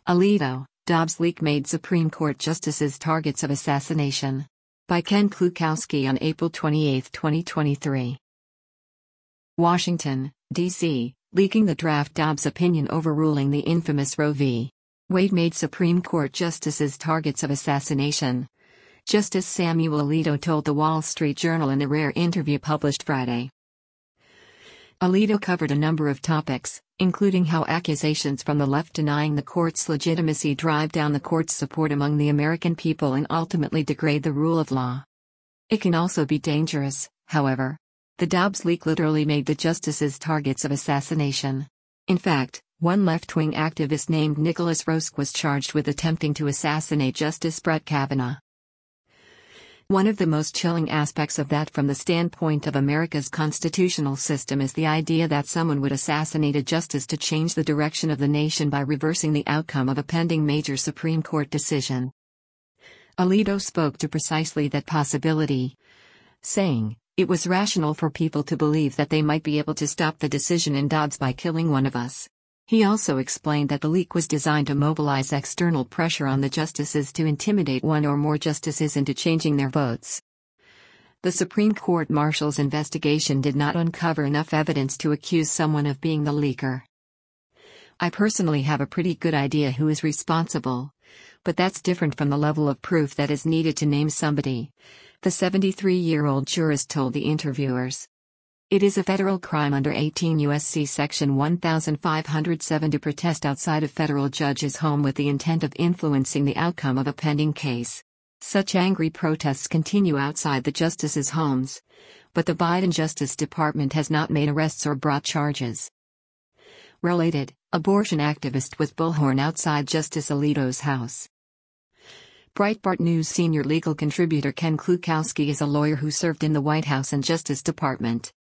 Alito, Dobbs leak made Supreme Court justices targets of assassination. By Ken Klukowski on April 28, 2023. Washington, D.C., leaking the draft Dobbs opinion overruling the infamous Roe v. Wade made Supreme Court justices targets of assassination. Justice Samuel Alito told the Wall Street Journal in a rare interview published Friday. Alito covered a number of topics, including how accusations from the left denying the court's legitimacy drive down the court's support among the American people and ultimately degrade the rule of law. It can also be dangerous, however. The Dobbs leak literally made the justices targets of assassination. In fact, one left-wing activist named Nicholas Roske was charged with attempting to assassinate Justice Brett Kavanaugh. One of the most chilling aspects of that from the standpoint of America's constitutional system is the idea that someone would assassinate a justice to change the direction of the nation by reversing the outcome of a pending major Supreme Court decision. Alito spoke to precisely that possibility, saying, "It was rational for people to believe that they might be able to stop the decision in Dobbs by killing one of us." He also explained that the leak was designed to mobilize external pressure on the justices to intimidate one or more justices into changing their votes. The Supreme Court Marshal's investigation did not uncover enough evidence to accuse someone of being the leaker. "I personally have a pretty good idea who is responsible. But that's different from the level of proof that is needed to name somebody," the 73-year-old jurist told the interviewers. It is a federal crime under 18 U.S.C. Section 1507 to protest outside a federal judge's home with the intent of influencing the outcome of a pending case. Such angry protests continue outside the justices' homes, but the Biden Justice Department has not made arrests or brought charges. Related, abortion activist with bullhorn outside Justice Alito's house. Breitbart News senior legal contributor Ken Klukowski is a lawyer who served in the White House and Justice Department.